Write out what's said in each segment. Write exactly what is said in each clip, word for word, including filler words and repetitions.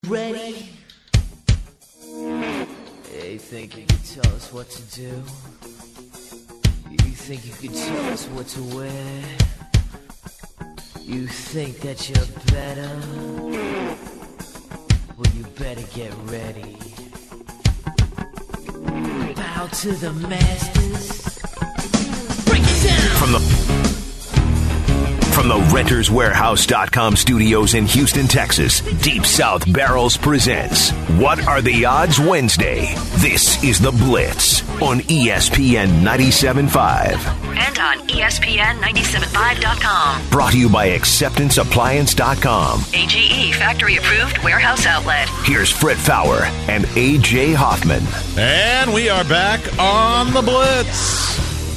Ready? You think you could tell us what to do? You think you could tell us what to wear? You think that you're better? Well, you better get ready. Bow to the masters. Break it down! From the... From the Renters Warehouse dot com studios in Houston, Texas, Deep South Barrels presents What Are the Odds Wednesday. This is The Blitz on E S P N ninety-seven point five. And on E S P N ninety-seven point five dot com. Brought to you by Acceptance Appliance dot com. A G E factory approved warehouse outlet. Here's Fred Fowler and A J Hoffman. And we are back on The Blitz.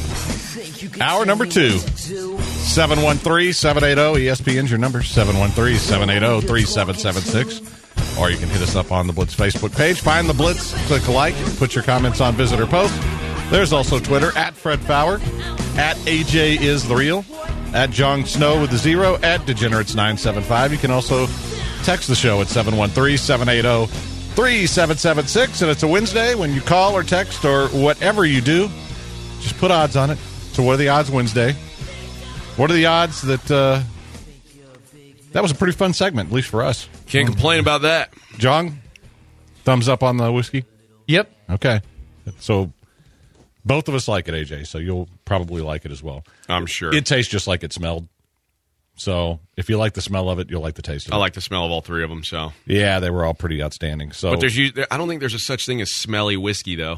Hour number two. seven one three, seven eight zero, E S P N's your number, seven one three, seven eight zero, three seven seven six. Or you can hit us up on the Blitz Facebook page. Find the Blitz, click like, put your comments on visitor post. There's also Twitter, at Fred Fowler, at A J is the real, at Jon Snow with the zero, at Degenerates nine seven five. You can also text the show at seven one three, seven eight zero, three seven seven six. And it's a Wednesday. When you call or text or whatever you do, just put odds on it. So what are the odds Wednesday? What are the odds that uh, that was a pretty fun segment, at least for us? Can't complain about that. John, thumbs up on the whiskey? Yep. Okay. So both of us like it, A J, so you'll probably like it as well. I'm sure. It tastes just like it smelled. So if you like the smell of it, you'll like the taste of it. I like the smell of all three of them. So yeah, they were all pretty outstanding. So, But there's, I don't think there's a such thing as smelly whiskey, though.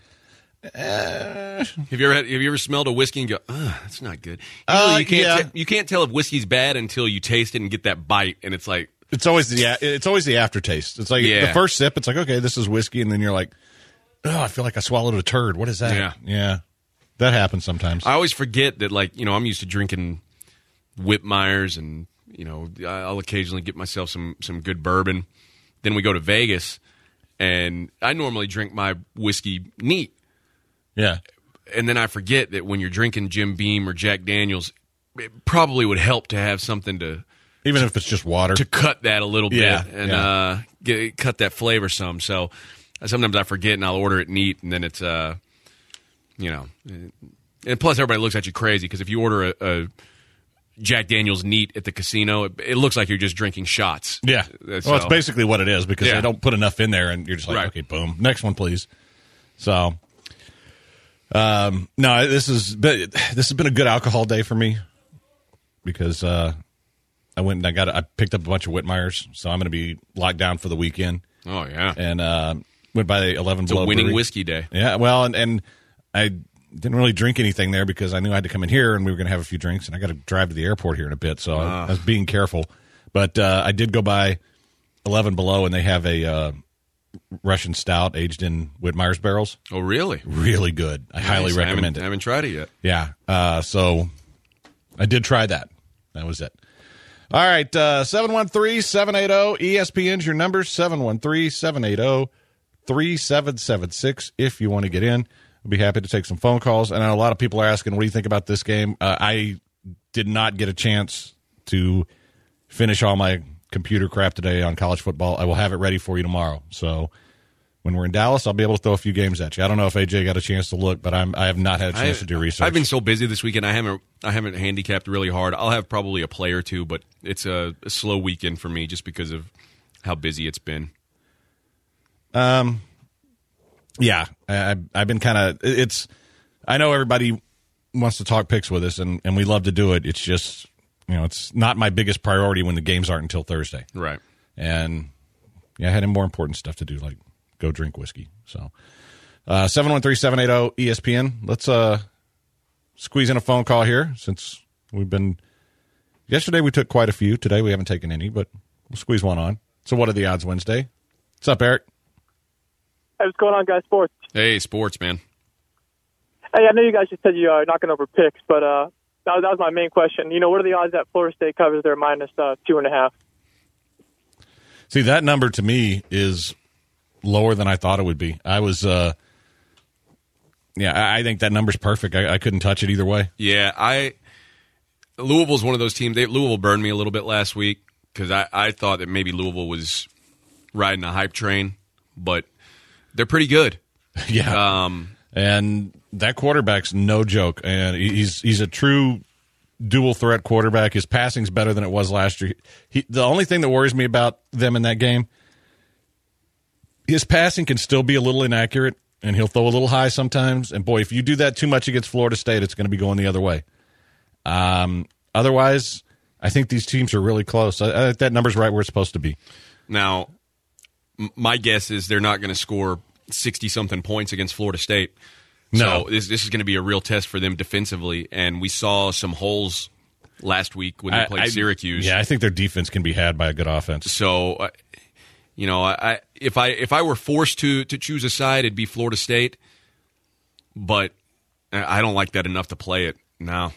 Uh, have you ever had, have you ever smelled a whiskey and go, "Ugh, that's not good"? You, know, uh, you can't yeah. t- you can't tell if whiskey's bad until you taste it and get that bite, and it's like it's always the it's always the aftertaste. It's like yeah. the first sip, it's like, okay, this is whiskey, and then you're like, oh, I feel like I swallowed a turd. What is that? Yeah, yeah, that happens sometimes. I always forget that, like, you know, I'm used to drinking Whitmeyers, and you know, I'll occasionally get myself some some good bourbon. Then we go to Vegas, and I normally drink my whiskey neat. Yeah. And then I forget that when you're drinking Jim Beam or Jack Daniels, it probably would help to have something to... Even if it's just water. To cut that a little yeah, bit and yeah. uh, get, cut that flavor some. So sometimes I forget and I'll order it neat, and then it's, uh, you know... And plus everybody looks at you crazy, because if you order a, a Jack Daniels neat at the casino, it, it looks like you're just drinking shots. Yeah. So, well, it's basically what it is, because yeah. they don't put enough in there, and you're just like, right. okay, boom. Next one, please. So... Um, no, this is this has been a good alcohol day for me, because uh, I went and I got I picked up a bunch of Whitmeyers, so I'm going to be locked down for the weekend. Oh yeah, and uh, went by the eleven It's Below a winning Brewery. whiskey day. Yeah, well, and, and I didn't really drink anything there because I knew I had to come in here and we were going to have a few drinks, and I got to drive to the airport here in a bit, so uh. I, I was being careful. But uh, I did go by eleven Below, and they have a uh, Russian stout aged in Whitmeyer's barrels. Oh, really? Really good. I nice. highly recommend I haven't, it. I haven't tried it yet. Yeah. Uh, so I did try that. That was it. All right. Uh, seven one three, seven eight zero, E S P N's your number, seven one three, seven eight zero, three seven seven six if you want to get in. I'll be happy to take some phone calls. And I know a lot of people are asking, what do you think about this game? Uh, I did not get a chance to finish all my computer crap today on college football. I will have it ready for you tomorrow. So when we're in Dallas, I'll be able to throw a few games at you. I don't know if A J got a chance to look, but I'm I have not had a chance I, to do research. I've been so busy this weekend. I haven't I haven't handicapped really hard. I'll have probably a play or two, but it's a, a slow weekend for me just because of how busy it's been. Um, yeah, I, I've been kind of. It's. I know everybody wants to talk picks with us, and, and we love to do it. It's just, you know, it's not my biggest priority when the games aren't until Thursday. Right. And yeah, I had more important stuff to do, like go drink whiskey. So, uh, seven one three, seven eight zero, E S P N. Let's uh, squeeze in a phone call here, since we've been. Yesterday we took quite a few. Today we haven't taken any, but we'll squeeze one on. So, what are the odds Wednesday? What's up, Eric? Hey, what's going on, guys? Sports. Hey, sports, man. Hey, I know you guys just said you are knocking over picks, but uh, that was, that was my main question. You know, what are the odds that Florida State covers their minus uh, two and a half? See, that number to me is lower than I thought it would be. I was, uh, yeah, I, I think that number's perfect. I, I couldn't touch it either way. Yeah, I Louisville's one of those teams. They, Louisville burned me a little bit last week because I, I thought that maybe Louisville was riding a hype train, but they're pretty good. Yeah. Um, and that quarterback's no joke. And he's he's a true dual threat quarterback. His passing's better than it was last year. He, the only thing that worries me about them in that game, his passing can still be a little inaccurate, and he'll throw a little high sometimes. And, boy, if you do that too much against Florida State, it's going to be going the other way. Um, otherwise, I think these teams are really close. I, I, that number's right where it's supposed to be. Now, m- my guess is they're not going to score sixty-something points against Florida State. No. So this, this is going to be a real test for them defensively, and we saw some holes last week when they I, played I, Syracuse. Yeah, I think their defense can be had by a good offense. So, uh, you know, I if I if I were forced to to choose a side, it'd be Florida State, but I don't like that enough to play it now.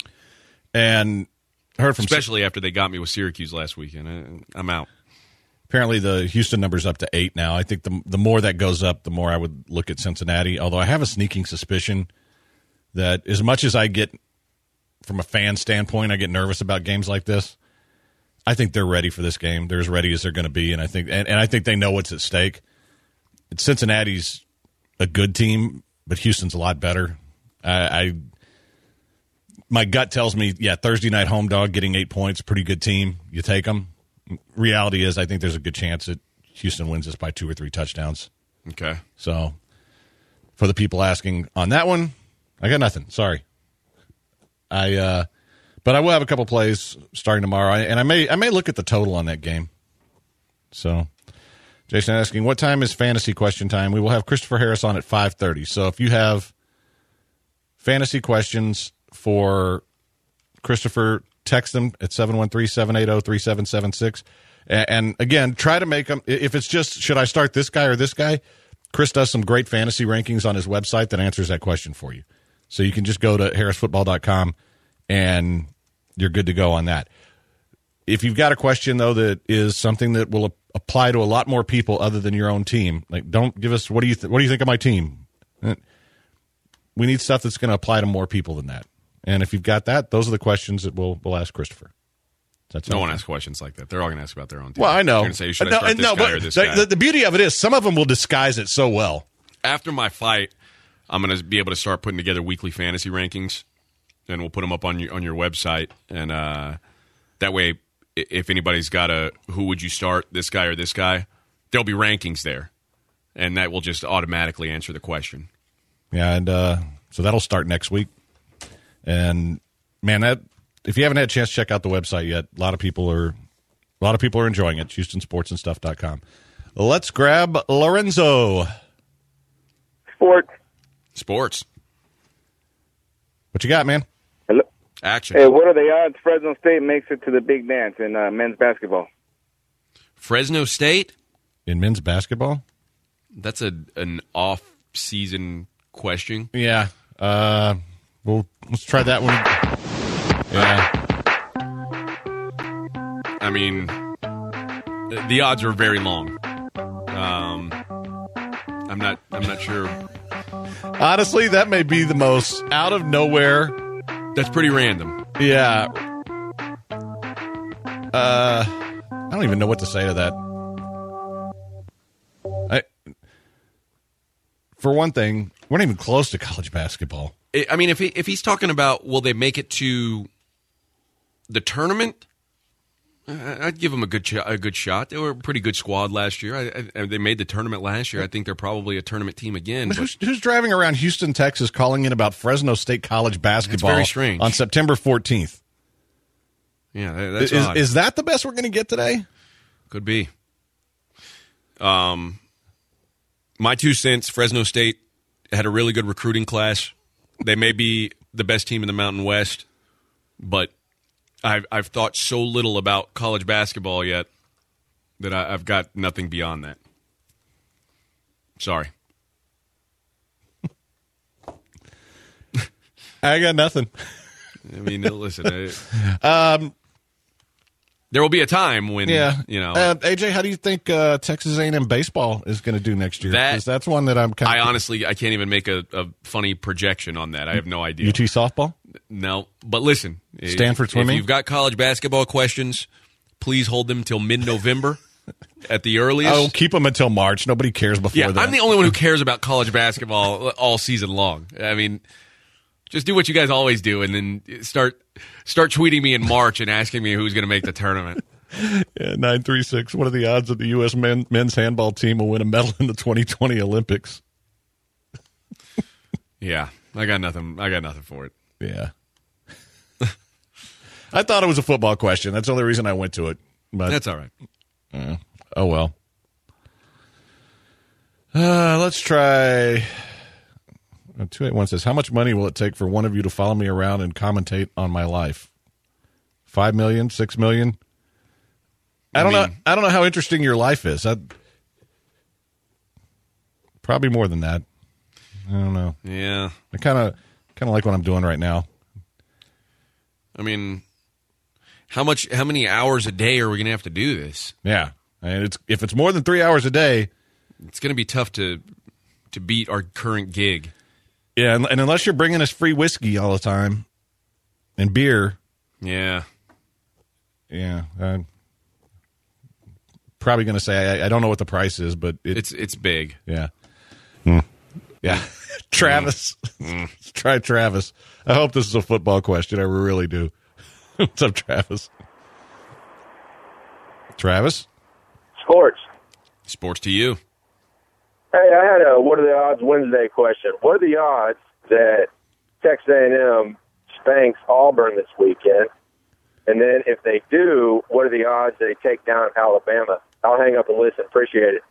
And heard from especially after they got me with Syracuse last weekend. I'm out. Apparently, the Houston number's up to eight now. I think the the more that goes up, the more I would look at Cincinnati. Although I have a sneaking suspicion that as much as I get from a fan standpoint, I get nervous about games like this. I think they're ready for this game. They're as ready as they're going to be, and I think and, and I think they know what's at stake. Cincinnati's a good team, but Houston's a lot better. I, I my gut tells me, yeah, Thursday night home dog getting eight points, pretty good team. You take them. Reality is, I think there's a good chance that Houston wins this by two or three touchdowns. Okay. So, for the people asking on that one, I got nothing. Sorry. I, uh, but I will have a couple plays starting tomorrow, and I may I may look at the total on that game. So, Jason asking, what time is fantasy question time? We will have Christopher Harris on at five thirty. So, if you have fantasy questions for Christopher, text them at seven one three, seven eight zero, three seven seven six. And again, try to make them, if it's just, should I start this guy or this guy? Chris does some great fantasy rankings on his website that answers that question for you. So you can just go to harris football dot com and you're good to go on that. If you've got a question, though, that is something that will apply to a lot more people other than your own team, like don't give us, what do you, th- what do you think of my team? We need stuff that's going to apply to more people than that. And if you've got that, those are the questions that we'll we'll ask Christopher. That's no one asks questions like that. They're all going to ask about their own team. Well, I know. They're going to say, should no, I start this no, guy or this guy? The, the beauty of it is some of them will disguise it so well. After my fight, I'm going to be able to start putting together weekly fantasy rankings, and we'll put them up on your, on your website. And uh, that way, if anybody's got a who would you start, this guy or this guy, there'll be rankings there. And that will just automatically answer the question. Yeah, and uh, so that'll start next week. And man, that if you haven't had a chance to check out the website yet, a lot of people are a lot of people are enjoying it. Houston Sports and Stuff dot com. Let's grab Lorenzo. Sports. Sports. What you got, man? Hello. Action. Hey, what are the odds Fresno State makes it to the big dance in uh, men's basketball? Fresno State? In men's basketball? That's a an off-season question. Yeah. Uh, well, let's try that one. Yeah. I mean, the odds are very long. Um, I'm not. I'm not sure. Honestly, that may be the most out of nowhere. That's pretty random. Yeah. Uh, I don't even know what to say to that. I, for one thing, we're not even close to college basketball. I mean, if he, if he's talking about will they make it to the tournament, I'd give them a good ch- a good shot. They were a pretty good squad last year. I, I, they made the tournament last year. I think they're probably a tournament team again. But but who's, who's driving around Houston, Texas, calling in about Fresno State college basketball very strange. on September fourteenth? Yeah, that's is, odd. is that the best we're going to get today? Could be. Um, my two cents, Fresno State had a really good recruiting class. They may be the best team in the Mountain West, but I've, I've thought so little about college basketball yet that I, I've got nothing beyond that. Sorry. I got nothing. I mean, listen. I, um, there will be a time when, yeah, you know. Uh, A J, how do you think uh, Texas A and M baseball is going to do next year? That, 'Cause that's one that I'm kind I of. honestly, I can't even make a, a funny projection on that. I have no idea. U T softball? No, but listen. Stanford if, swimming? If you've got college basketball questions, please hold them till mid-November, at the earliest. Oh, keep them until March. Nobody cares before yeah, that. I'm the only one who cares about college basketball all season long. I mean, just do what you guys always do, and then start start tweeting me in March and asking me who's going to make the tournament. Yeah, nine three six. What are the odds that the U S men, men's handball team will win a medal in the twenty twenty Olympics? Yeah, I got nothing. I got nothing for it. Yeah. I thought it was a football question. That's the only reason I went to it. But, That's all right. Uh, oh, well. Uh, let's try. two eight one says, how much money will it take for one of you to follow me around and commentate on my life? Five million? Six million? I don't I mean, know. I don't know how interesting your life is. I, probably more than that. I don't know. Yeah. I kind of kind of like what I'm doing right now. I mean, how much? How many hours a day are we going to have to do this? Yeah, and it's if it's more than three hours a day, it's going to be tough to to beat our current gig. Yeah, and, and unless you're bringing us free whiskey all the time and beer, yeah, yeah, I'm probably going to say I, I don't know what the price is, but it, it's it's big. Yeah, mm. yeah. Travis, mm. Let's try Travis. I hope this is a football question. I really do. What's up, Travis? Travis? Sports. Sports to you. Hey, I had a what are the odds Wednesday question. What are the odds that Texas A and M spanks Auburn this weekend? And then if they do, what are the odds they take down Alabama? I'll hang up and listen. Appreciate it.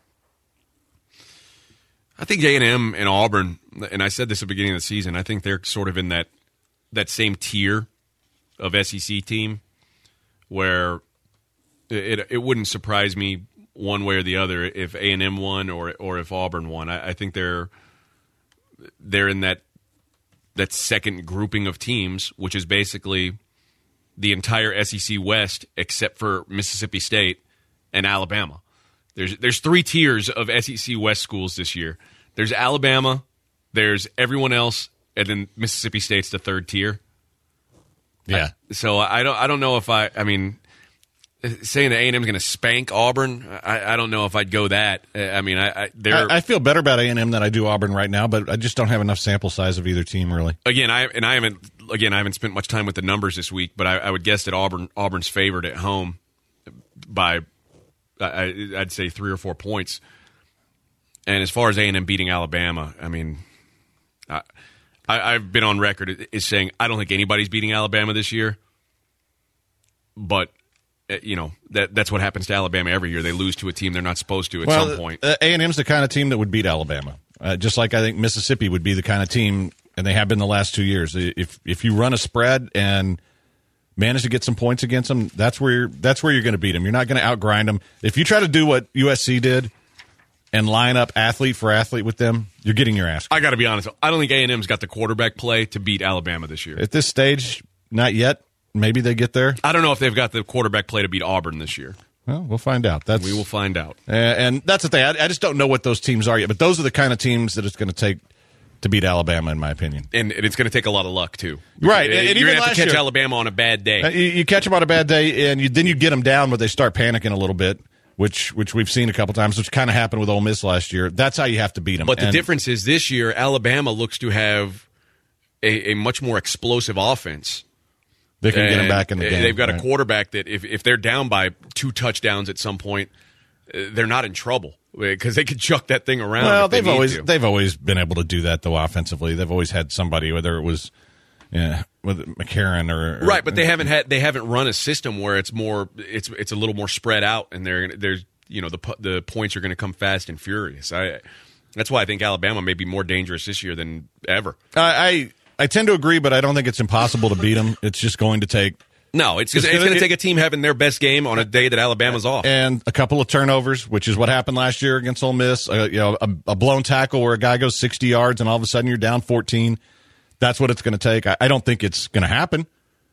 I think A and M and Auburn, and I said this at the beginning of the season, I think they're sort of in that that same tier of S E C team where it it wouldn't surprise me one way or the other if A and M won or or if Auburn won. I, I think they're they're in that that second grouping of teams, which is basically the entire S E C West except for Mississippi State and Alabama. There's there's three tiers of S E C West schools this year. There's Alabama, there's everyone else, and then Mississippi State's the third tier. Yeah. I, so I don't I don't know if I I mean saying that A and M is going to spank Auburn, I, I don't know if I'd go that. I mean I I, they're, I I feel better about A and M than I do Auburn right now, but I just don't have enough sample size of either team really. Again, I and I haven't again I haven't spent much time with the numbers this week, but I, I would guess that Auburn Auburn's favored at home by I, I'd say three or four points. And as far as A and M beating Alabama, I mean, I, I, I've been on record as saying I don't think anybody's beating Alabama this year. But, you know, that that's what happens to Alabama every year. They lose to a team they're not supposed to at well, some point. Uh, A and M's the kind of team that would beat Alabama. Uh, just like I think Mississippi would be the kind of team, and they have been the last two years. If if you run a spread and manage to get some points against them, that's where you're, that's where you're going to beat them. You're not going to outgrind them. If you try to do what U S C did and line up athlete for athlete with them, you're getting your ass. I got to be honest. I don't think A and M's got the quarterback play to beat Alabama this year. At this stage, not yet. Maybe they get there. I don't know if they've got the quarterback play to beat Auburn this year. Well, we'll find out. That's, we will find out. Uh, and that's the thing. I, I just don't know what those teams are yet. But those are the kind of teams that it's going to take to beat Alabama, in my opinion. And, and it's going to take a lot of luck, too. Right. You're And, and going even to have to catch year, Alabama on a bad day. Uh, you, you catch them on a bad day, and you, then you get them down where they start panicking a little bit, which which we've seen a couple times, which kind of happened with Ole Miss last year. That's how you have to beat them. But the and, difference is this year, Alabama looks to have a, a much more explosive offense. They can and get them back in the game. They've got right? a quarterback that if, if they're down by two touchdowns at some point, uh, they're not in trouble because they could chuck that thing around. Well, if they they've need always to. they've always been able to do that though offensively. They've always had somebody, whether it was yeah, with McCarron or, or right, but they haven't had they haven't run a system where it's more it's it's a little more spread out, and they're there's you know the the points are going to come fast and furious. I that's why I think Alabama may be more dangerous this year than ever. I I, I tend to agree, but I don't think it's impossible to beat them. It's just going to take. No, it's, it's, it's going to take a team having their best game on a day that Alabama's off. And a couple of turnovers, which is what happened last year against Ole Miss. Uh, you know, a, a blown tackle where a guy goes sixty yards and all of a sudden you're down fourteen. That's what it's going to take. I, I don't think it's going to happen,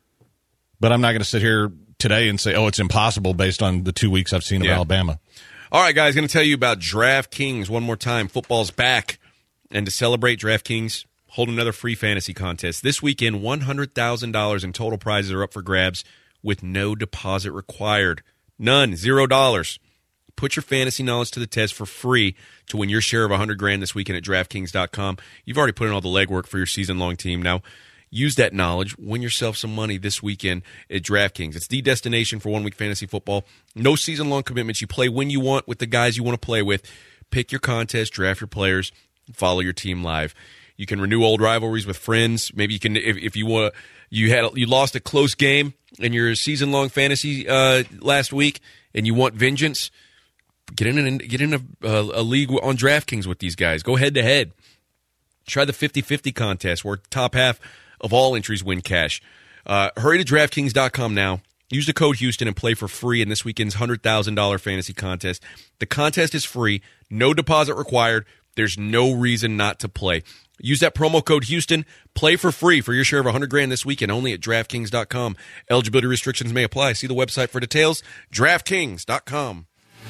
but I'm not going to sit here today and say, oh, it's impossible based on the two weeks I've seen of yeah. Alabama. All right, guys, going to tell you about DraftKings one more time. Football's back. And to celebrate, DraftKings hold another free fantasy contest. This weekend, one hundred thousand dollars in total prizes are up for grabs with no deposit required. None. Zero dollars. Put your fantasy knowledge to the test for free to win your share of one hundred grand this weekend at DraftKings dot com. You've already put in all the legwork for your season-long team. Now, use that knowledge. Win yourself some money this weekend at DraftKings. It's the destination for one-week fantasy football. No season-long commitments. You play when you want with the guys you want to play with. Pick your contest, draft your players, follow your team live. You can renew old rivalries with friends. Maybe you can, if, if you want, you had you lost a close game in your season-long fantasy uh, last week, and you want vengeance. Get in and get in a, a, a league on DraftKings with these guys. Go head to head. Try the fifty-fifty contest where top half of all entries win cash. Uh, hurry to DraftKings dot com now. Use the code Houston and play for free in this weekend's one hundred thousand dollars fantasy contest. The contest is free. No deposit required. There's no reason not to play. Use that promo code Houston. Play for free for your share of one hundred grand this weekend only at DraftKings dot com. Eligibility restrictions may apply. See the website for details. DraftKings dot com.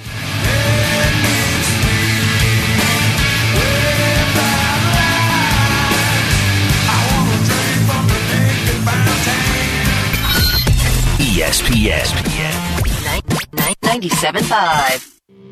E S P N ninety-seven point five.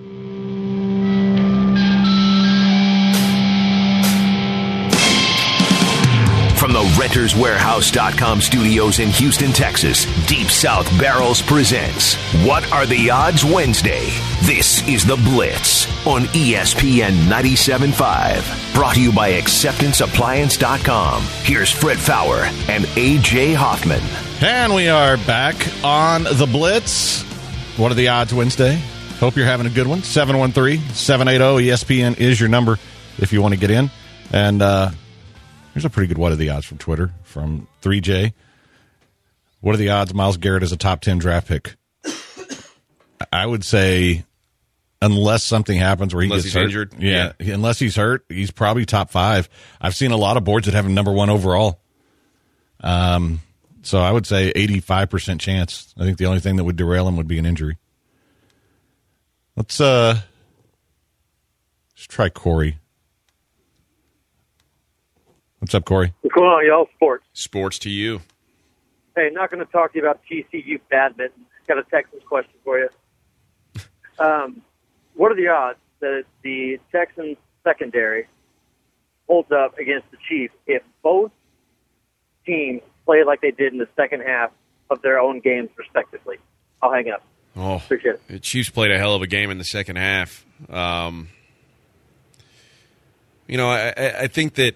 From the Renters Warehouse dot com studios in Houston, Texas, Deep South Barrels presents What Are the Odds Wednesday. This is The Blitz on E S P N ninety-seven point five. Brought to you by Acceptance Appliance dot com. Here's Fred Fowler and A J Hoffman. And we are back on The Blitz. What are the odds Wednesday? Hope you're having a good one. seven one three, seven eight zero, E S P N is your number if you want to get in. And uh, here's a pretty good what are the odds from Twitter from three J. What are the odds Myles Garrett is a top ten draft pick? I would say unless something happens where he unless gets he's hurt. injured. Yeah, yeah, unless he's hurt, he's probably top five. I've seen a lot of boards that have him number one overall. Um... So I would say eighty-five percent chance. I think the only thing that would derail him would be an injury. Let's uh, let's try Corey. What's up, Corey? What's going on, y'all? Sports. Sports to you. Hey, not going to talk to you about T C U badminton. Got a Texans question for you. Um, what are the odds that the Texans secondary holds up against the Chiefs if both teams play like they did in the second half of their own games, respectively? I'll hang up. Oh, appreciate it. The Chiefs played a hell of a game in the second half. Um, you know, I, I think that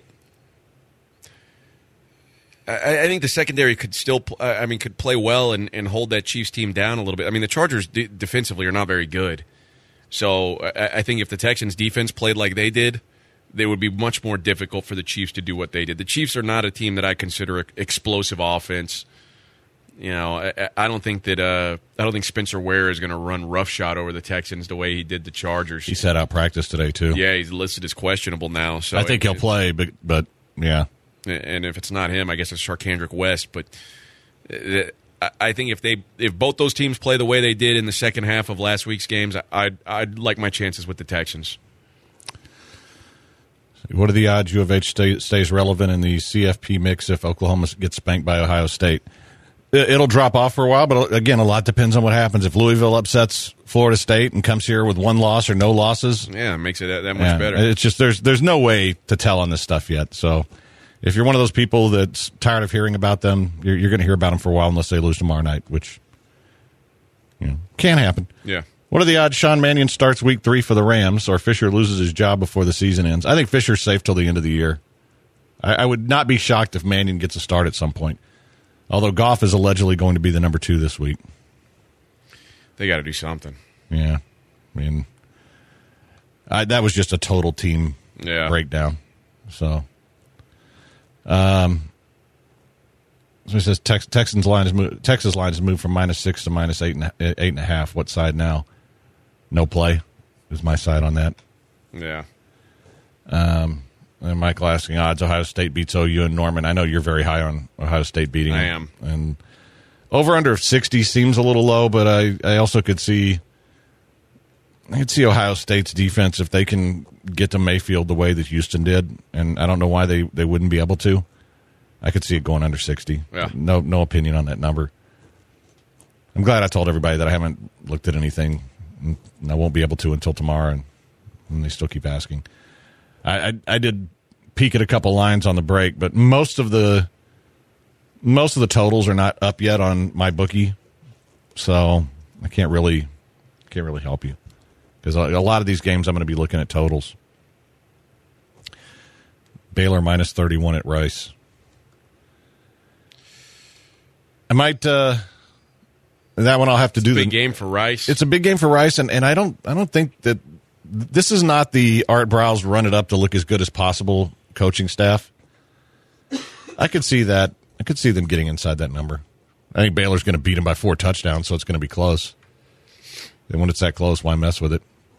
I, I think the secondary could still, I mean, could play well and, and hold that Chiefs team down a little bit. I mean, the Chargers de- defensively are not very good, so I, I think if the Texans' defense played like they did, they would be much more difficult for the Chiefs to do what they did. The Chiefs are not a team that I consider an explosive offense. You know, I, I don't think that uh, I don't think Spencer Ware is going to run roughshod over the Texans the way he did the Chargers. He sat out practice today too. Yeah, he's listed as questionable now. So I think it, he'll play, but but yeah. And if it's not him, I guess it's Sharkandrick West. But I think if they if both those teams play the way they did in the second half of last week's games, I'd I'd like my chances with the Texans. What are the odds U of H stay, stays relevant in the C F P mix if Oklahoma gets spanked by Ohio State? It'll drop off for a while, but again, a lot depends on what happens. If Louisville upsets Florida State and comes here with one loss or no losses, yeah, it makes it that, that much yeah, better. It's just there's there's no way to tell on this stuff yet. So if you're one of those people that's tired of hearing about them, you're, you're going to hear about them for a while unless they lose tomorrow night, which you know can happen. Yeah. What are the odds Sean Mannion starts week three for the Rams or Fisher loses his job before the season ends? I think Fisher's safe till the end of the year. I, I would not be shocked if Mannion gets a start at some point. Although Goff is allegedly going to be the number two this week. They got to do something. Yeah. I mean, I, that was just a total team yeah. breakdown. So, um, so it says Tex, Texans line is moved, Texas line has moved from minus six to minus eight and, eight and a half. What side now? No play is my side on that. Yeah. Um, and Michael asking odds Ohio State beats O U and Norman. I know you're very high on Ohio State beating. I them. am. And over under sixty seems a little low, but I, I also could see I could see Ohio State's defense if they can get to Mayfield the way that Houston did, and I don't know why they, they wouldn't be able to. I could see it going under sixty. Yeah. No no opinion on that number. I'm glad I told everybody that I haven't looked at anything And I won't be able to until tomorrow, and, and they still keep asking. I, I I did peek at a couple lines on the break, but most of the most of the totals are not up yet on my bookie, so I can't really can't really help you because a, a lot of these games I'm going to be looking at totals. Baylor minus thirty-one at Rice. I might uh, that one I'll have to it's do. A big the, game for Rice. It's a big game for Rice, and, and I don't I don't think that this is not the Art Browse run it up to look as good as possible coaching staff. I could see that. I could see them getting inside that number. I think Baylor's going to beat them by four touchdowns, so it's going to be close. And when it's that close, why mess with it?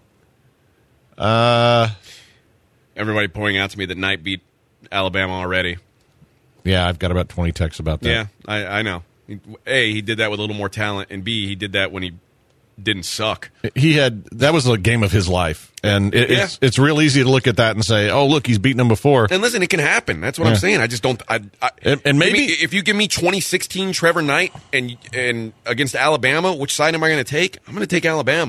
Uh, Everybody pointing out to me that Knight beat Alabama already. Yeah, I've got about twenty texts about that. Yeah, I, I know. A, he did that with a little more talent, and B, he did that when he didn't suck. He had that was a game of his life, and it, Yeah. it's it's real easy to look at that and say, "Oh, look, he's beaten him before." And listen, it can happen. That's what Yeah. I'm saying. I just don't. I, I, And- and maybe- give me- if you give me twenty sixteen Trevor Knight and and against Alabama, which side am I going to take? I'm going to take Alabama.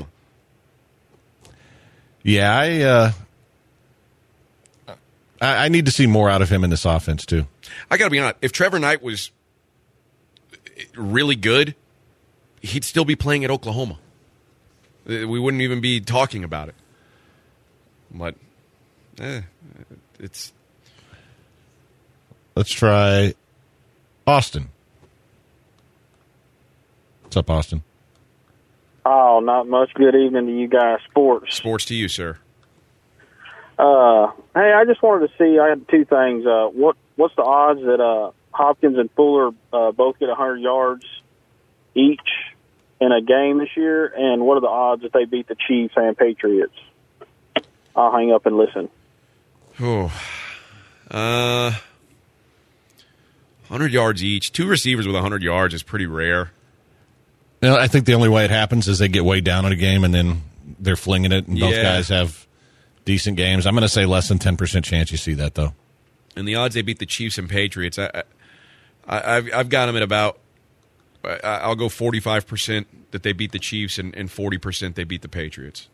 Yeah, I, uh, I I need to see more out of him in this offense too. I got to be honest. If Trevor Knight was really good, he'd still be playing at Oklahoma. We wouldn't even be talking about it. But eh, it's. Let's try Austin. What's up, Austin? Oh, not much. Good evening to you guys. Sports. Sports to you, sir. Uh, hey, I just wanted to see. I had two things. Uh, what what's the odds that uh, Hopkins and Fuller uh, both get one hundred yards each in a game this year? And what are the odds that they beat the Chiefs and Patriots? I'll hang up and listen. Oh, uh, one hundred yards each. Two receivers with one hundred yards is pretty rare. You know, I think the only way it happens is they get way down in a game and then they're flinging it, and both Yeah. guys have decent games. I'm going to say less than ten percent chance you see that, though. And the odds they beat the Chiefs and Patriots, I, I, I've, I've got them at about, I- I'll go forty-five percent that they beat the Chiefs and, and forty percent they beat the Patriots.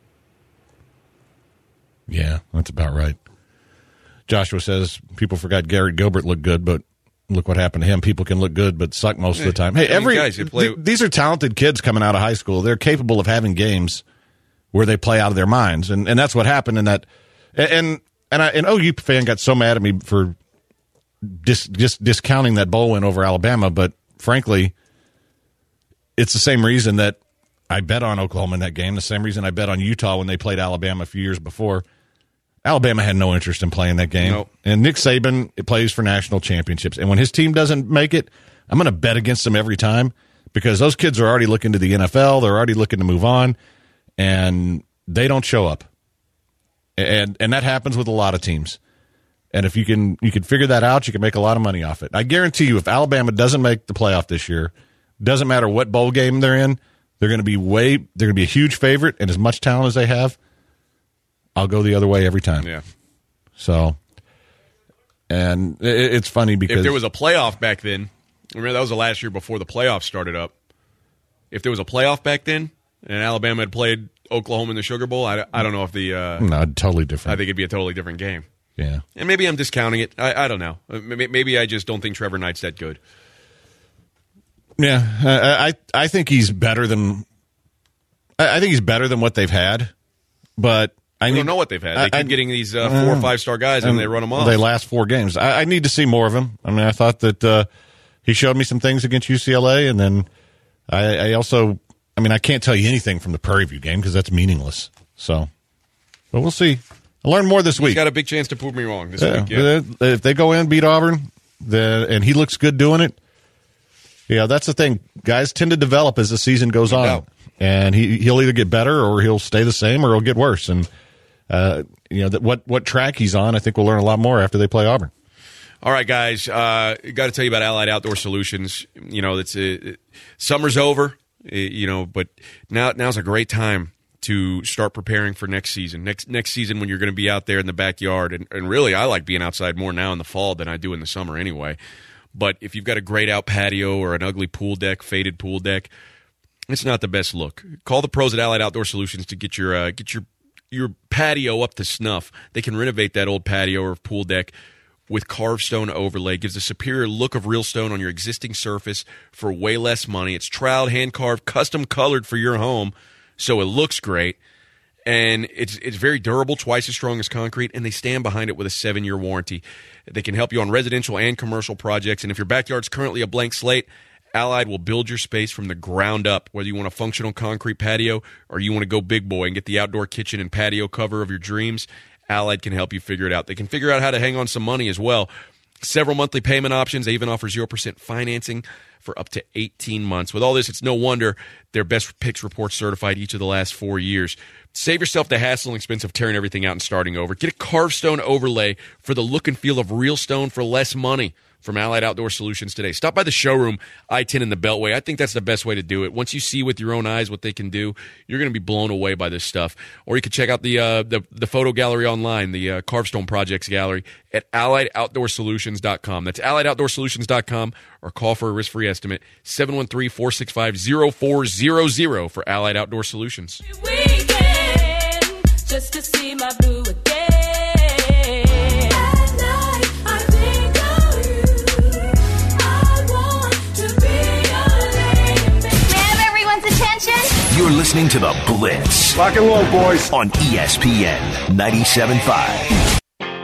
Yeah, that's about right. Joshua says people forgot Garrett Gilbert looked good, but look what happened to him. People can look good, but suck most of the time. Hey, I mean, every guys, you play- th- these are talented kids coming out of high school. They're capable of having games where they play out of their minds, and and that's what happened in that. And and I, an O U fan got so mad at me for dis, dis, discounting that bowl win over Alabama, but frankly, it's the same reason that I bet on Oklahoma in that game. The same reason I bet on Utah when they played Alabama a few years before. Alabama had no interest in playing that game. Nope. And Nick Saban plays for national championships. And when his team doesn't make it, I'm going to bet against them every time because those kids are already looking to the N F L. They're already looking to move on, and they don't show up. And and that happens with a lot of teams. And if you can you can figure that out, you can make a lot of money off it. I guarantee you, if Alabama doesn't make the playoff this year, doesn't matter what bowl game they're in, they're going to be way they're going to be a huge favorite, and as much talent as they have, I'll go the other way every time. Yeah. So, and it, it's funny because If there was a playoff back then, remember that was the last year before the playoffs started up. If there was a playoff back then and Alabama had played Oklahoma in the Sugar Bowl, I, I don't know if the uh, no, totally different. I think it'd be a totally different game. Yeah. And maybe I'm discounting it. I, I don't know. Uh, Maybe, maybe I just don't think Trevor Knight's that good. Yeah, I I, I think he's better than I, I think he's better than what they've had, but I I need, don't know what they've had. They I- keep I- getting these uh, four or five star guys and they run them off. They last four games. I, I need to see more of him. I mean, I thought that uh, he showed me some things against U C L A, and then I, I also, I mean, I can't tell you anything from the Prairie View game because that's meaningless. So, but we'll see. I'll learn more this He's week. got a big chance to prove me wrong this Yeah, week. Yeah. If they go in and beat Auburn, then and he looks good doing it. Yeah, that's the thing. Guys tend to develop as the season goes No on, doubt. and he he'll either get better or he'll stay the same or he'll get worse. And uh, you know that what what track he's on, I think we'll learn a lot more after they play Auburn. All right, guys. Uh, got to tell you about Allied Outdoor Solutions. You know, it's uh, summer's over. uh, You know, but now now's a great time to start preparing for next season. Next next season when you're going to be out there in the backyard, and, and really, I like being outside more now in the fall than I do in the summer anyway. But if you've got a grayed out patio or an ugly pool deck, faded pool deck, it's not the best look. Call the pros at Allied Outdoor Solutions to get your uh, get your your patio up to snuff. They can renovate that old patio or pool deck with carved stone overlay. Gives a superior look of real stone on your existing surface for way less money. It's troweled, hand-carved, custom-colored for your home, so it looks great. And it's it's very durable, twice as strong as concrete, and they stand behind it with a seven-year warranty. They can help you on residential and commercial projects. And if your backyard's currently a blank slate, Allied will build your space from the ground up, whether you want a functional concrete patio or you want to go big boy and get the outdoor kitchen and patio cover of your dreams. Allied can help you figure it out. They can figure out how to hang on some money as well. Several monthly payment options. They even offer zero percent financing for up to eighteen months. With all this, it's no wonder they're Best Picks Report certified each of the last four years. Save yourself the hassle and expense of tearing everything out and starting over. Get a carved stone overlay for the look and feel of real stone for less money from Allied Outdoor Solutions today. Stop by the showroom, I ten in the Beltway. I think that's the best way to do it. Once you see with your own eyes what they can do, you're going to be blown away by this stuff. Or you can check out the uh, the, the photo gallery online, the uh, Carved Stone Projects Gallery at allied outdoor solutions dot com. That's allied outdoor solutions dot com, or call for a risk-free estimate, seven one three, four six five, zero four zero zero for Allied Outdoor Solutions. Weekend, just to see my boo again. You're listening to The Blitz. Rock and roll, boys. On E S P N ninety-seven point five.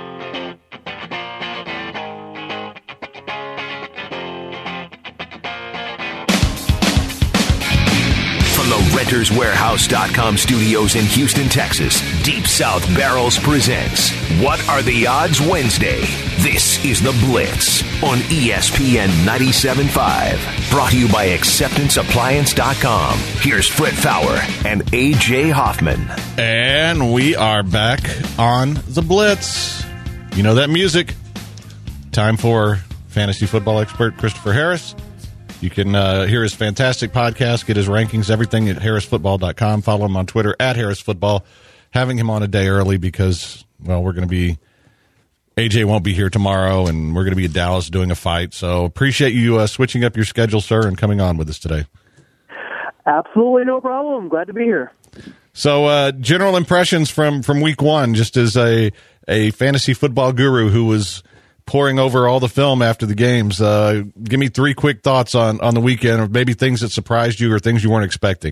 From the renters warehouse dot com studios in Houston, Texas, Deep South Barrels presents What Are the Odds Wednesday. This is The Blitz on E S P N ninety-seven point five. Brought to you by acceptance appliance dot com. Here's Fred Fowler and A J Hoffman. And we are back on The Blitz. You know that music. Time for fantasy football expert Christopher Harris. You can uh, hear his fantastic podcast, get his rankings, everything at harris football dot com. Follow him on Twitter at harris football. Having him on a day early because, well, we're going to be, A J won't be here tomorrow, and we're going to be in Dallas doing a fight. So appreciate you uh, switching up your schedule, sir, and coming on with us today. Absolutely no problem. Glad to be here. So uh, general impressions from, from week one, just as a, a fantasy football guru who was pouring over all the film after the games. Uh, give me three quick thoughts on, on the weekend, or maybe things that surprised you or things you weren't expecting.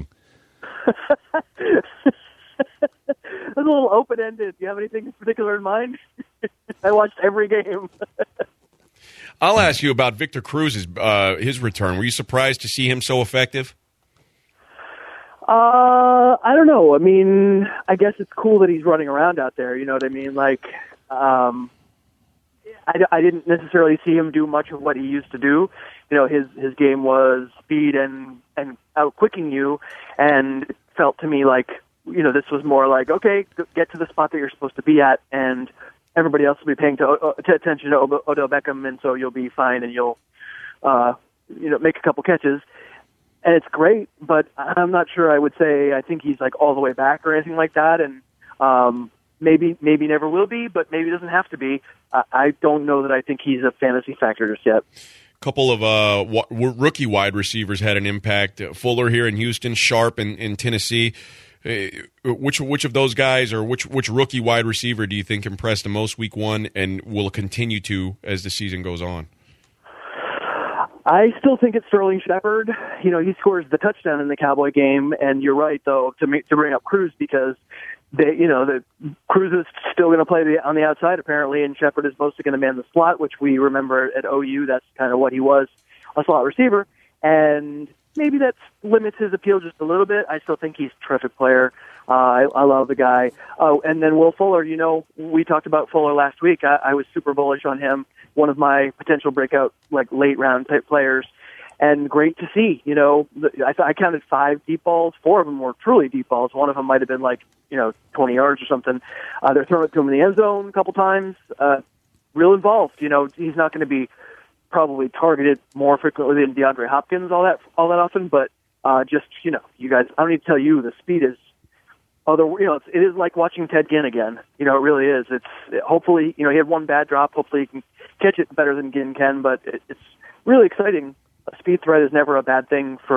It's a little open-ended. Do you have anything in particular in mind? I watched every game. I'll ask you about Victor Cruz's uh, his return. Were you surprised to see him so effective? Uh, I don't know. I mean, I guess it's cool that he's running around out there. You know what I mean? Like, um, I, I didn't necessarily see him do much of what he used to do. You know, his his game was speed and and out-quicking you, and it felt to me like, you know, this was more like, okay, get to the spot that you're supposed to be at, and everybody else will be paying to, uh, to attention to Odell Beckham, and so you'll be fine, and you'll, uh, you know, make a couple catches. And it's great, but I'm not sure I would say I think he's like all the way back or anything like that, and um, maybe maybe never will be, but maybe doesn't have to be. Uh, I don't know that I think he's a fantasy factor just yet. A couple of uh, w- rookie wide receivers had an impact. Uh, Fuller here in Houston, Sharp in, in Tennessee. Uh, which which of those guys, or which which rookie wide receiver do you think impressed the most week one and will continue to as the season goes on? I still think it's Sterling Shepard. You know, he scores the touchdown in the Cowboy game, and you're right though to make, to bring up Cruz because they, you know, the Cruz is still going to play the, on the outside apparently, and Shepard is mostly going to man the slot, which we remember at O U. That's kind of what he was, a slot receiver, and maybe that limits his appeal just a little bit. I still think he's a terrific player. Uh, I, I love the guy. Oh, and then Will Fuller, you know, we talked about Fuller last week. I, I was super bullish on him, one of my potential breakout, like, late-round type players. And great to see, you know, I, I counted five deep balls. Four of them were truly deep balls. One of them might have been, like, you know, twenty yards or something. Uh, they're throwing it to him in the end zone a couple times. Uh, real involved. You know, he's not going to be probably targeted more frequently than DeAndre Hopkins all that all that often, but uh, just, you know, you guys, I don't need to tell you, the speed is, although, you know, it's, it is like watching Ted Ginn again. You know, it really is. It's it, hopefully, you know, he had one bad drop. Hopefully he can catch it better than Ginn can, but it, it's really exciting. A speed threat is never a bad thing for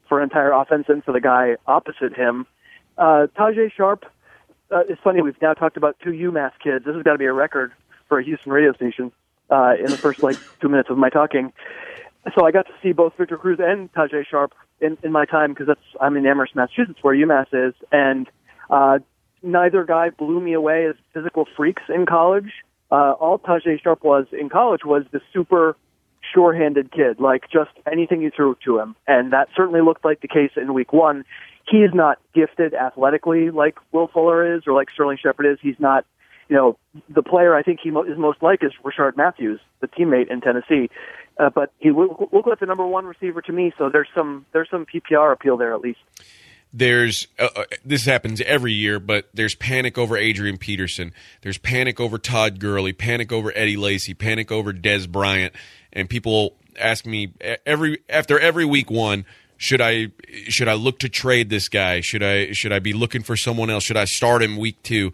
for an entire offense and for the guy opposite him. Uh, Tajay Sharp, uh, it's funny, we've now talked about two UMass kids. This has got to be a record for a Houston radio station uh, in the first, like, two minutes of my talking. So I got to see both Victor Cruz and Tajay Sharp in, in my time because that's I'm in Amherst, Massachusetts, where UMass is, and uh, neither guy blew me away as physical freaks in college. Uh, all Tajay Sharp was in college was the super sure-handed kid, like just anything you threw to him, and that certainly looked like the case in week one. He is not gifted athletically like Will Fuller is or like Sterling Shepard is. He's not, you know, the player I think he mo- is most like is Rashard Matthews, the teammate in Tennessee. Uh, but he will look like the number one receiver to me, so there's some there's some P P R appeal there at least. There's uh, this happens every year, but there's panic over Adrian Peterson. There's panic over Todd Gurley, panic over Eddie Lacy, panic over Des Bryant, and people ask me every after every week one, should I should I look to trade this guy? Should I should I be looking for someone else? Should I start him week two?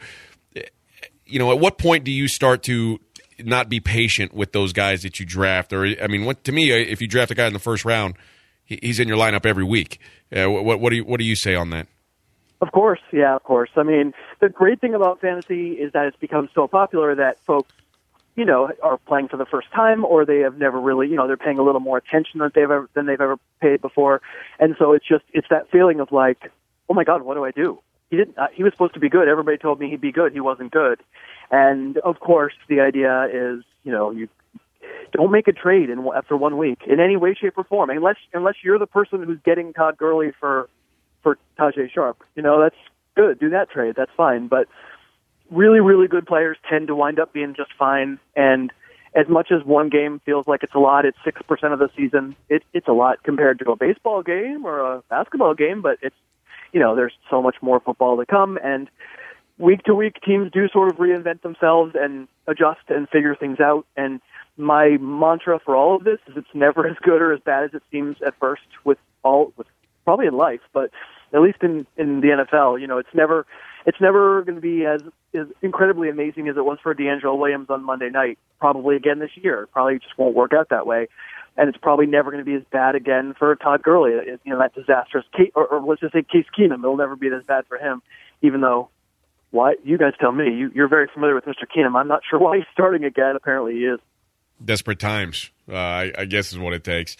You know, at what point do you start to not be patient with those guys that you draft? Or I mean, what, to me, if you draft a guy in the first round, he's in your lineup every week. Uh, what, what do you what do you say on that? Of course, yeah, of course. I mean, the great thing about fantasy is that it's become so popular that folks, you know, are playing for the first time, or they have never really, you know, they're paying a little more attention than they've ever than they've ever paid before, and so it's just it's that feeling of like, oh my God, what do I do? He didn't. Uh, he was supposed to be good. Everybody told me he'd be good. He wasn't good. And of course, the idea is, you know, you don't make a trade in after one week in any way, shape, or form, unless unless you're the person who's getting Todd Gurley for for Tajay Sharp. You know, that's good. Do that trade. That's fine. But really, really good players tend to wind up being just fine. And as much as one game feels like it's a lot, it's six percent of the season. It, it's a lot compared to a baseball game or a basketball game, but it's, you know, there's so much more football to come, and week to week, teams do sort of reinvent themselves and adjust and figure things out. And my mantra for all of this is it's never as good or as bad as it seems at first with all, with probably in life, but at least in, in the N F L, you know, it's never, it's never going to be as, as incredibly amazing as it was for D'Angelo Williams on Monday night. Probably again this year. Probably just won't work out that way. And it's probably never going to be as bad again for Todd Gurley. You know, that disastrous, or, or let's just say Case Keenum. It'll never be as bad for him, even though, why, you guys tell me. You, you're very familiar with Mister Keenum. I'm not sure why he's starting again. Apparently he is. Desperate times, uh, I, I guess is what it takes.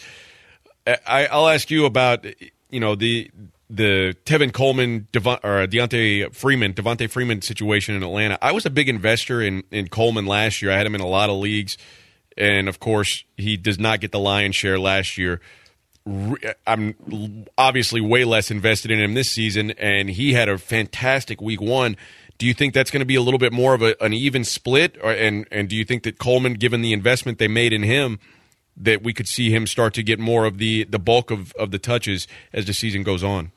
I, I'll ask you about, you know, the the Tevin Coleman, Devon, or Deontay Freeman, Devontae Freeman situation in Atlanta. I was a big investor in, in Coleman last year. I had him in a lot of leagues. And, of course, he does not get the lion's share last year. I'm obviously way less invested in him this season, and he had a fantastic week one. Do you think that's going to be a little bit more of a, an even split? Or, and, and do you think that Coleman, given the investment they made in him, that we could see him start to get more of the, the bulk of, of the touches as the season goes on?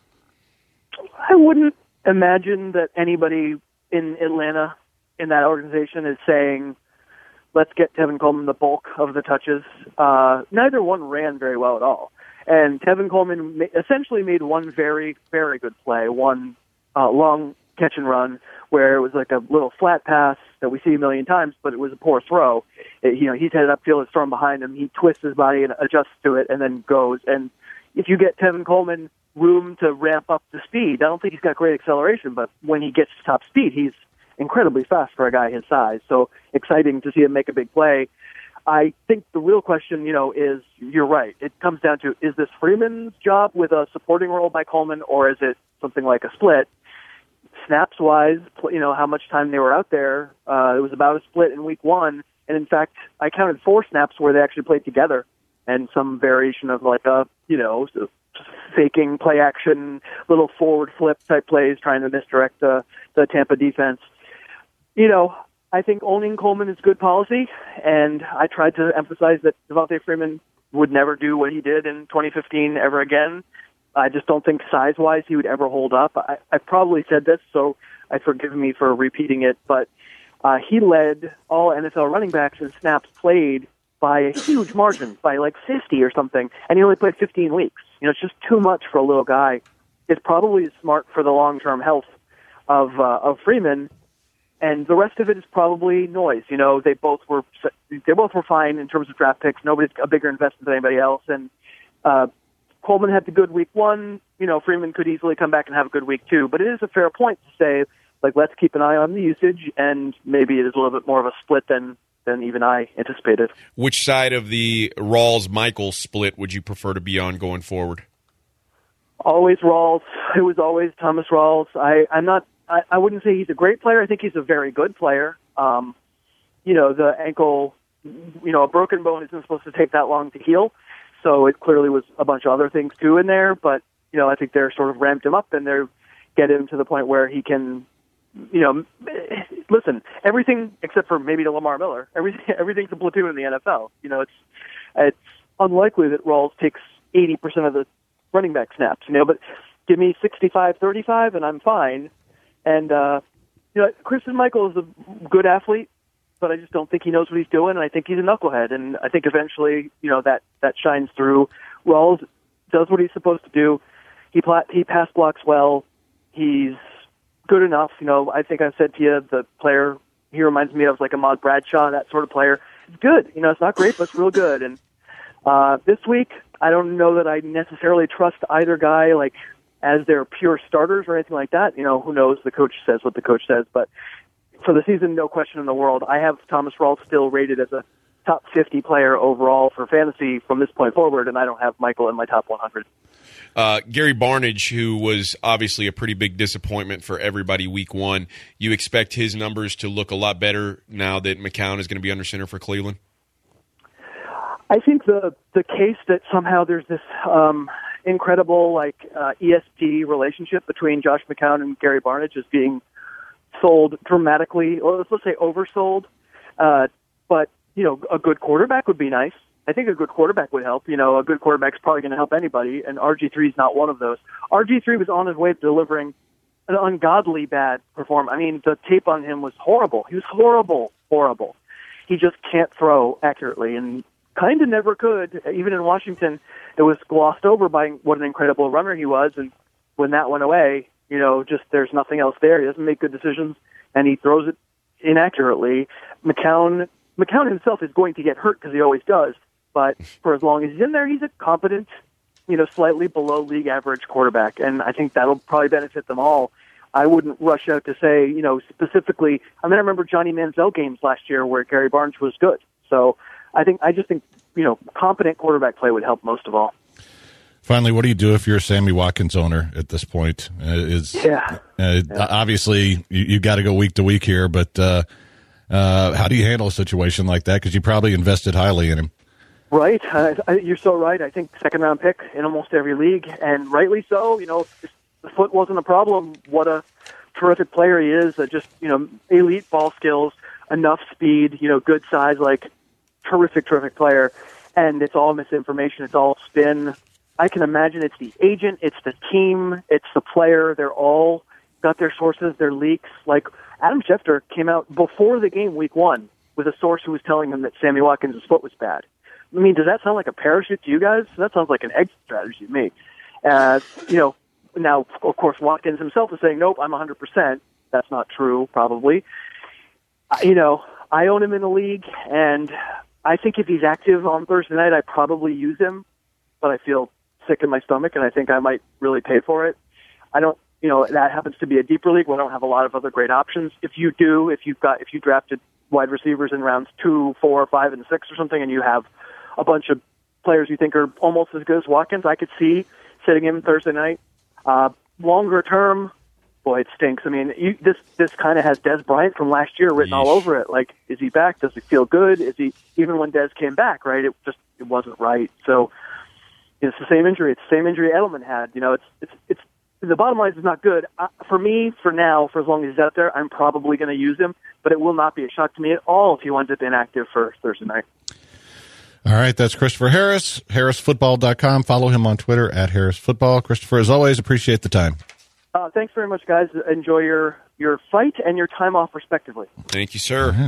I wouldn't imagine that anybody in Atlanta in that organization is saying, let's get Tevin Coleman the bulk of the touches. Uh, neither one ran very well at all. And Tevin Coleman ma- essentially made one very, very good play, one uh, long catch and run where it was like a little flat pass that we see a million times, but it was a poor throw. It, you know, he's headed upfield, it's thrown behind him, he twists his body and adjusts to it and then goes. And if you get Tevin Coleman room to ramp up the speed, I don't think he's got great acceleration, but when he gets to top speed, he's incredibly fast for a guy his size. So exciting to see him make a big play. I think the real question, you know, is, you're right. It comes down to, is this Freeman's job with a supporting role by Coleman, or is it something like a split? Snaps-wise, you know, how much time they were out there, uh, it was about a split in week one. And in fact, I counted four snaps where they actually played together, and some variation of like a, you know, faking play action, little forward flip type plays, trying to misdirect the, the Tampa defense. You know, I think owning Coleman is good policy, and I tried to emphasize that Devontae Freeman would never do what he did in twenty fifteen ever again. I just don't think size-wise he would ever hold up. I, I probably said this, so I forgive me for repeating it, but uh, he led all N F L running backs in snaps played by a huge margin, by like fifty or something, and he only played fifteen weeks. You know, it's just too much for a little guy. It's probably smart for the long-term health of uh, of Freeman. And the rest of it is probably noise. You know, they both were they both were fine in terms of draft picks. Nobody's a bigger investment than anybody else. And uh, Coleman had the good week one, you know, Freeman could easily come back and have a good week two. But it is a fair point to say, like, let's keep an eye on the usage, and maybe it is a little bit more of a split than, than even I anticipated. Which side of the Rawls-Michaels split would you prefer to be on going forward? Always Rawls. It was always Thomas Rawls. I, I'm not, I, I wouldn't say he's a great player. I think he's a very good player. Um, you know, the ankle, you know, a broken bone isn't supposed to take that long to heal. So it clearly was a bunch of other things too in there. But, you know, I think they're sort of ramped him up and they're getting him to the point where he can, you know, listen, everything except for maybe to Lamar Miller, everything, everything's a platoon in the N F L. You know, it's, it's unlikely that Rawls takes eighty percent of the running back snaps, you know, but give me sixty-five thirty-five and I'm fine. And, uh, you know, Christian Michael is a good athlete, but I just don't think he knows what he's doing, and I think he's a knucklehead. And I think eventually, you know, that, that shines through. Rawls does what he's supposed to do. He pla- he pass blocks well. He's good enough. You know, I think I said to you, the player, he reminds me of like Ahmad Bradshaw, that sort of player. It's good. You know, it's not great, but it's real good. And uh, this week, I don't know that I necessarily trust either guy, like, as their pure starters or anything like that. You know, who knows? The coach says what the coach says, but for the season, no question in the world. I have Thomas Rawls still rated as a top fifty player overall for fantasy from this point forward, and I don't have Michael in my top one hundred. Uh, Gary Barnidge, who was obviously a pretty big disappointment for everybody week one, you expect his numbers to look a lot better now that McCown is going to be under center for Cleveland? I think the the case that somehow there's this um, incredible like uh, E S P relationship between Josh McCown and Gary Barnidge is being sold dramatically, or let's, let's say oversold. Uh, but, you know, a good quarterback would be nice. I think a good quarterback would help. You know, a good quarterback's probably going to help anybody, and R G three is not one of those. R G three was on his way to delivering an ungodly bad performance. I mean, the tape on him was horrible. He was horrible, horrible. He just can't throw accurately, and kind of never could. Even in Washington, it was glossed over by what an incredible runner he was, and when that went away, you know, just there's nothing else there. He doesn't make good decisions, and he throws it inaccurately. McCown, McCown himself is going to get hurt because he always does, but for as long as he's in there, he's a competent, you know, slightly below league average quarterback, and I think that'll probably benefit them all. I wouldn't rush out to say, you know, specifically, I mean, I remember Johnny Manziel games last year where Gary Barnes was good, so I think I just think, you know, competent quarterback play would help most of all. Finally, what do you do if you're a Sammy Watkins owner at this point? Uh, is yeah. Uh, yeah. Obviously, you, you got to go week to week here, but uh, uh, how do you handle a situation like that? Because you probably invested highly in him. Right. Uh, I, you're so right. I think second round pick in almost every league, and rightly so. You know, if the foot wasn't a problem, what a terrific player he is. Uh, just, you know, elite ball skills, enough speed, you know, good size, like terrific, terrific player. And it's all misinformation. It's all spin. I can imagine it's the agent, it's the team, it's the player. They're all got their sources, their leaks. Like Adam Schefter came out before the game week one with a source who was telling him that Sammy Watkins' foot was bad. I mean, does that sound like a parachute to you guys? That sounds like an exit strategy to me. Uh, you know, now, of course, Watkins himself is saying, nope, I'm one hundred percent. That's not true, probably. Uh, you know, I own him in the league, and I think if he's active on Thursday night, I probably use him, but I feel sick in my stomach, and I think I might really pay for it. I don't, you know, that happens to be a deeper league where I don't have a lot of other great options. If you do, if you've got, if you drafted wide receivers in rounds two, four, five, and six or something, and you have a bunch of players you think are almost as good as Watkins, I could see sitting him Thursday night. Uh, longer term, boy, it stinks. I mean, you, this this kind of has Dez Bryant from last year written Yeesh. all over it. Like, is he back? Does he feel good? Is he, even when Dez came back, right? It just, it wasn't right. So, it's the same injury. It's the same injury Edelman had. You know, it's it's it's the bottom line is it's not good. Uh, for me, for now, for as long as he's out there, I'm probably going to use him. But it will not be a shock to me at all if he winds up inactive for Thursday night. All right, that's Christopher Harris, harris football dot com. Follow him on Twitter at harris football. Christopher, as always, appreciate the time. Uh, thanks very much, guys. Enjoy your, your fight and your time off, respectively. Thank you, sir. All right,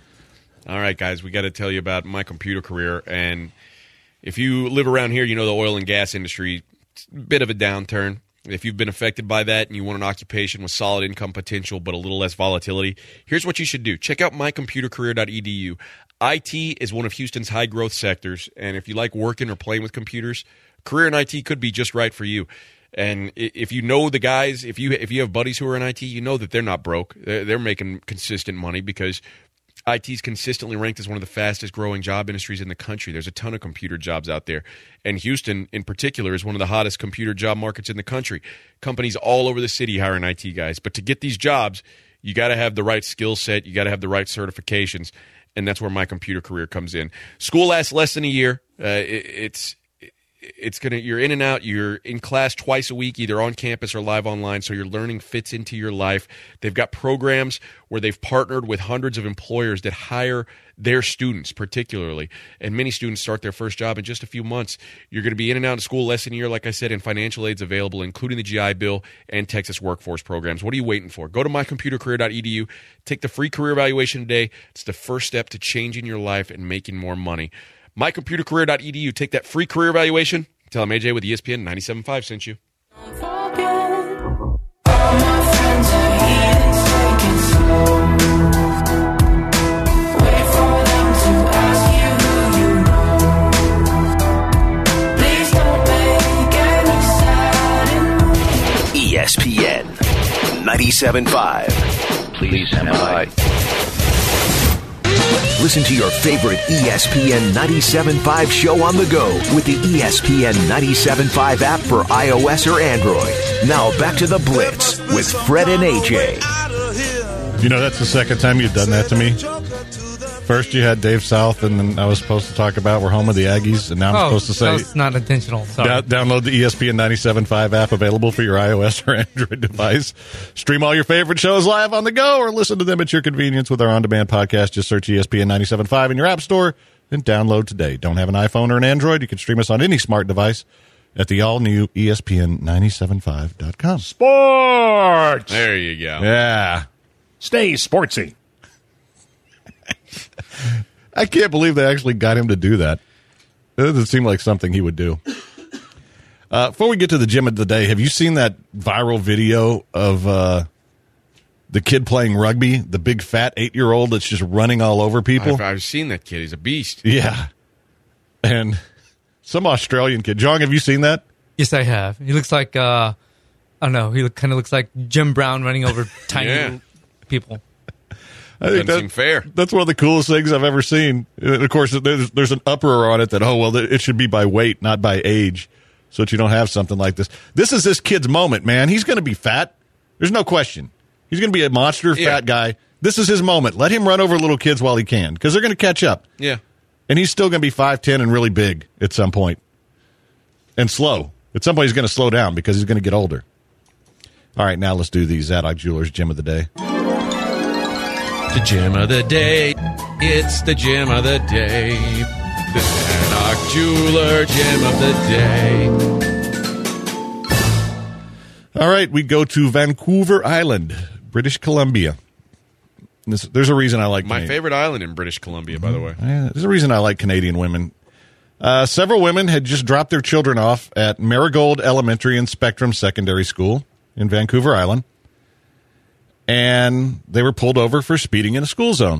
All right guys, we got to tell you about my computer career. And if you live around here, you know the oil and gas industry, it's a bit of a downturn. If you've been affected by that and you want an occupation with solid income potential but a little less volatility, here's what you should do. Check out my computer career dot e d u. I T is one of Houston's high-growth sectors, and if you like working or playing with computers, career in I T could be just right for you. And if you know the guys, if you if you have buddies who are in I T, you know that they're not broke. They're, they're making consistent money because I T is consistently ranked as one of the fastest growing job industries in the country. There's a ton of computer jobs out there. And Houston, in particular, is one of the hottest computer job markets in the country. Companies all over the city hiring I T guys. But to get these jobs, you got to have the right skill set. You got to have the right certifications. And that's where my computer career comes in. School lasts less than a year. Uh, it, it's... It's gonna. You're in and out. You're in class twice a week, either on campus or live online. So your learning fits into your life. They've got programs where they've partnered with hundreds of employers that hire their students, particularly. And many students start their first job in just a few months. You're going to be in and out of school less than a year, like I said, and financial aid's available, including the G I Bill and Texas workforce programs. What are you waiting for? Go to my computer career dot e d u. Take the free career evaluation today. It's the first step to changing your life and making more money. my computer career dot e d u. Take that free career evaluation. Tell them A J with E S P N ninety-seven point five sent you. E S P N ninety-seven point five. Please stand by. Listen to your favorite E S P N ninety-seven point five show on the go with the E S P N ninety-seven point five app for iOS or Android. Now back to the Blitz with Fred and A J. You know, that's the second time you've done that to me. First you had Dave South, and then I was supposed to talk about we're home of the Aggies, and now I'm oh, supposed to say... that's not intentional. Sorry. Da- download the E S P N ninety-seven point five app available for your iOS or Android device. Stream all your favorite shows live on the go or listen to them at your convenience with our on-demand podcast. Just search E S P N ninety-seven point five in your app store and download today. Don't have an iPhone or an Android? You can stream us on any smart device at the all-new E S P N ninety-seven point five dot com. Sports! There you go. Yeah. Stay sportsy. I can't believe they actually got him to do that. It doesn't seem like something he would do. Uh, before we get to the gym of the day, have you seen that viral video of uh, the kid playing rugby, the big fat eight-year-old that's just running all over people? I've, I've seen that kid. He's a beast. Yeah. And some Australian kid. John, have you seen that? Yes, I have. He looks like, uh, I don't know, he look, kind of looks like Jim Brown running over tiny Yeah. people. I think Doesn't that, seem fair. That's one of the coolest things I've ever seen. And of course, there's, there's an uproar on it that, oh, well, it should be by weight, not by age, so that you don't have something like this. This is this kid's moment, man. He's going to be fat. There's no question. He's going to be a monster Yeah. fat guy. This is his moment. Let him run over little kids while he can, because they're going to catch up. Yeah. And he's still going to be five ten and really big at some point. And slow. At some point, he's going to slow down because he's going to get older. All right, now let's do the Zadok Jewelers Gym of the Day. The gym of the day. It's the gym of the day. The Zadok Jeweler Gym of the day. All right, we go to Vancouver Island, British Columbia. This, there's a reason I like My Canadian. favorite island in British Columbia, by the way. Yeah, there's a reason I like Canadian women. Uh, several women had just dropped their children off at Marigold Elementary and Spectrum Secondary School in Vancouver Island, and they were pulled over for speeding in a school zone.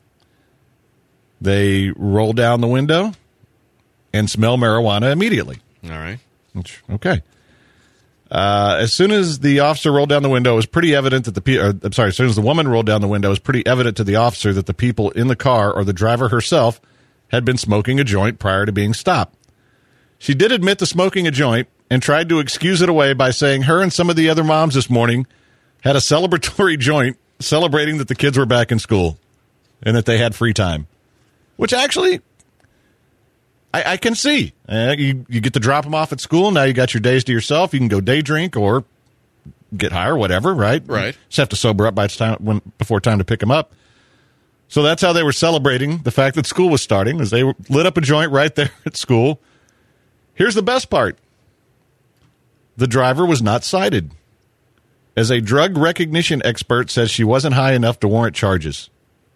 They rolled down the window and smell marijuana immediately. All right. Which, okay. Uh, as soon as the officer rolled down the window, it was pretty evident that the pe- or, I'm sorry, as soon as the woman rolled down the window, it was pretty evident to the officer that the people in the car or the driver herself had been smoking a joint prior to being stopped. She did admit to smoking a joint and tried to excuse it away by saying her and some of the other moms this morning had a celebratory joint celebrating that the kids were back in school and that they had free time, which actually I, I can see. Uh, you, you get to drop them off at school. Now you got your days to yourself. You can go day drink or get high or whatever, right? Right. Just have to sober up by it's time when, before time to pick them up. So that's how they were celebrating the fact that school was starting, as they lit up a joint right there at school. Here's the best part. The driver was not cited, as a drug recognition expert says she wasn't high enough to warrant charges.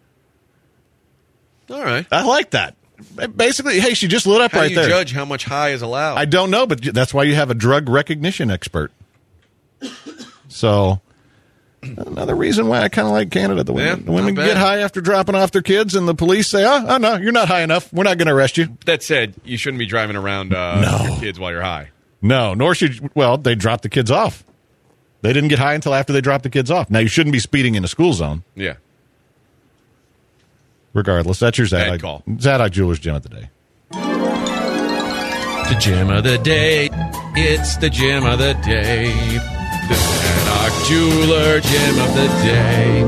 All right. I like that. Basically, hey, she just lit up How right do you there. judge how much high is allowed? I don't know, but that's why you have a drug recognition expert. So, another reason why I kind of like Canada. The women, Yeah, the women not get bad. high after dropping off their kids, and the police say, oh, oh no, you're not high enough. We're not going to arrest you. That said, you shouldn't be driving around uh, No. your kids while you're high. No, nor should you. Well, they dropped the kids off. They didn't get high until after they dropped the kids off. Now, you shouldn't be speeding in a school zone. Yeah. Regardless, that's your Bad Zadok, call. Zadok Jewelers Gem of the Day. The gem of the day. It's the gem of the day. The Zadok Jeweler gem of the day.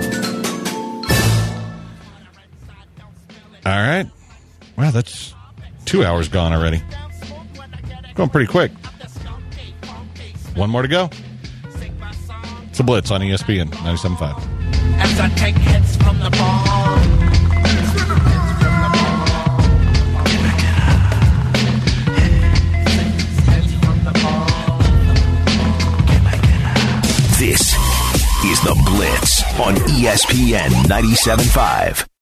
All right. Wow, that's two hours gone already. Going pretty quick. One more to go. It's a Blitz on E S P N ninety-seven point five. As I take hits from the ball. This is The Blitz on E S P N ninety-seven point five.